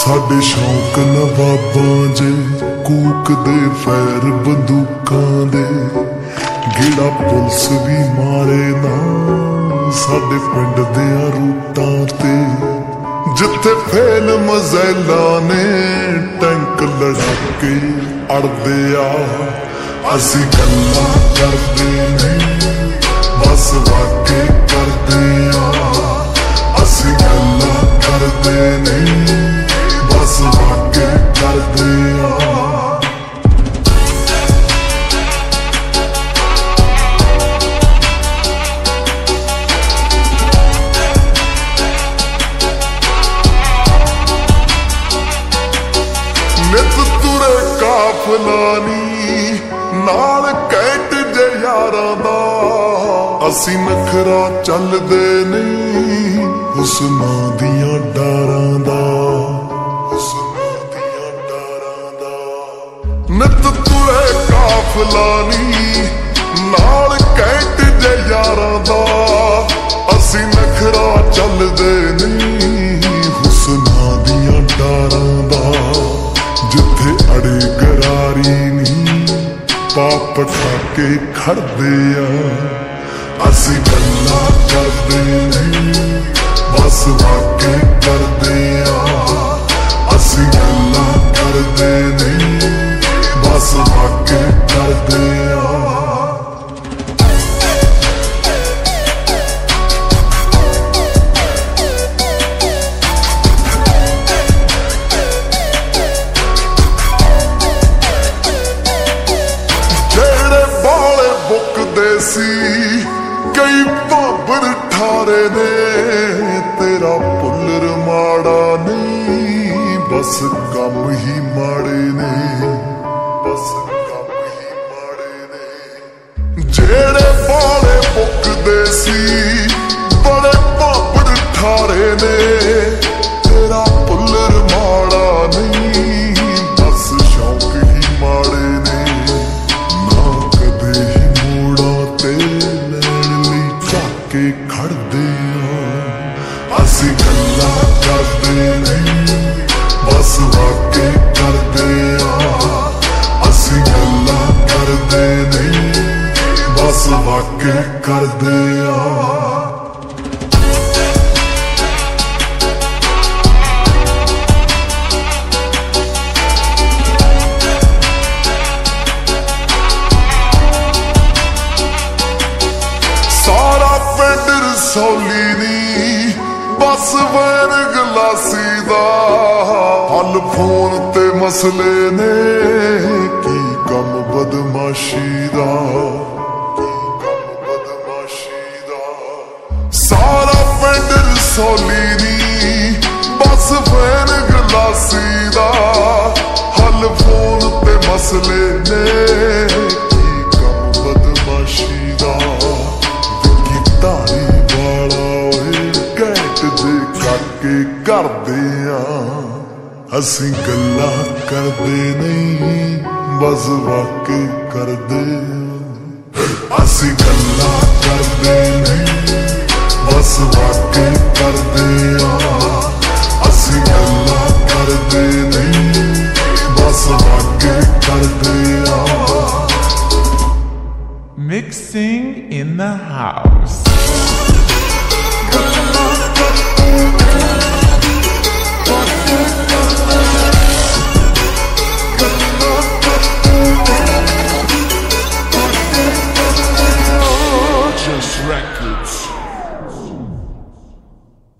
ਸਾਡੇ ਸ਼ੌਕ ਨਵਾਬਾਂ ਜੇ ਕੂਕਦੇ ਫੈਰ ਬੰਦੂਕਾਂ ਦੇ, ਗੇੜਾ ਪੁਲਿਸ ਵੀ ਮਾਰੇ ਨਾ ਸਾਡੇ ਪਿੰਡ ਦਿਆਂ ਰੂਟਾਂ ਤੇ, ਜਿੱਥੇ ਫੇਲ ਮਜ਼ੈਲਾਂ ਨੇ ਟੈਂਕ ਲੜਾ ਕੇ ਅੜਦੇ ਆ। ਅਸੀਂ ਗੱਲਾਂ ਕਰਦੇ ਨਹੀਂ ਬਸ ਵਾਕੇ ਕਰਦੇ ਆ, ਅਸੀਂ ਗੱਲਾਂ ਕਰਦੇ ਨਹੀਂ ਬਸ ਵਾਕੇ ਕਰਦੇ ਆ। ਨਿਤ ਤੁਰੇ ਕਾਫਲਾ ਨੀ ਨਾਲ ਕੈਂਟ ਜੇ ਯਾਰਾਂ ਦਾ, ਅਸੀਂ ਨਖਰਾ ਚੱਲਦੇ ਨਹੀਂ ਹੁਸਨਾਂ ਦੀਆਂ ਡਾਰਾਂ ਦਾ, ਹੁਸਨਾਂ ਦੀਆਂ ਡਾਰਾਂ ਦਾ। ਨਿਤ ਤੁਰੇ ਕਾਫਲਾ ਨੀ ਨਾਲ ਕੈਂਟ ਜੇ ਯਾਰਾਂ ਦਾ, ਅਸੀਂ ਨਖਰਾ ਚੱਲਦੇ ਨਹੀਂ ਹੁਸਨਾਂ ਦੀਆਂ ਡਾਰਾਂ ਦਾ। ਜਿੱਥੇ ਅੜੇ ਗਰਾਰੀ ਨਹੀਂ ਪਾਪ ਠਾਕੇ ਖੜਦੇ ਆ, ਅਸੀਂ ਗੱਲਾਂ ਕਰਦੇ ਨਹੀਂ ਬਸ ਵਾਕੇ ਕਰਦੇ ਆ, ਅਸੀਂ ਗੱਲਾਂ ਕਰਦੇ ਨਹੀਂ ਬਸ ਵਾਕੇ ਕਰਦੇ ਆ। ਸੀ ਕਈ ਭਾਬੜ ਠਾਰੇ ਨੇ, ਤੇਰਾ ਪੁੱਲਰ ਮਾੜਾ ਨਹੀਂ ਬਸ ਕੰਮ ਹੀ ਮਾੜੇ ਨੇ, ਬਸ ਕੰਮ ਹੀ ਮਾੜੇ ਨੇ। ਜਿਹੜੇ ਬਾਲੇ ਮੁੱਕਦੇ ਸੀ ਬੜੇ ਭਾਬੜ ਠਾਰੇ ਨੇ, ਤੇਰਾ ਪੁੱਲਰ ਮਾੜਾ ਨਹੀਂ ਬਸ ਸ਼ੌਕ ਹੀ ਮਾੜੇ ਨੇ। ਕੇ ਖੜਦੇ ਆ, ਅਸੀਂ ਗੱਲਾਂ ਕਰਦੇ ਨਹੀਂ ਬਸ ਵਾਕੇ ਕਰਦੇ ਆ, ਅਸੀਂ ਗੱਲਾਂ ਕਰਦੇ ਨਹੀਂ ਬਸ ਵਾਕੇ ਕਰਦੇ ਆ। ਸੌਲੀ ਨੀ ਬਸ ਵੈਨ ਗਲਾਸੀ ਦਾ, ਹੱਲ ਫੋਨ ਤੇ ਮਸਲੇ ਨੇ ਕੀ ਕੰਮ ਬਦਮਾਸ਼ੀ ਦਾ, ਕੀ ਕੰਮ ਬਦਮਾਸ਼ੀ ਦਾ। ਸਾਰਾ ਪਿੰਡ ਸੌਲੀ ਨੀ ਬਸ ਵੈਨ ਗਲਾਸੀ ਦਾ, ਹੱਲ ਫੋਨ ਤੇ ਮਸਲੇ ਨੇ ਕੀ ਕੰਮ ਬਦਮਾਸ਼ੀ ਦਾ। ਧਾਰੀ ਵਾਲਾ ਓਏ ਘੈਂਟ ਜੇ ਕਾਕੇ ਕਰਦੇ ਆ, ਅਸੀਂ ਗੱਲਾਂ ਕਰਦੇ ਨਹੀਂ ਬਸ ਵਾਕੇ ਕਰਦੇ ਆ, ਅਸੀਂ ਗੱਲਾਂ ਕਰਦੇ ਨਹੀਂ ਬਸ ਵਾਕੇ ਕਰਦੇ ਆ, ਅਸੀਂ ਗੱਲਾਂ ਕਰਦੇ ਨਹੀਂ ਬਸ ਵਾਕੇ ਕਰਦੇ ਆ। Mixing in the house. Just records.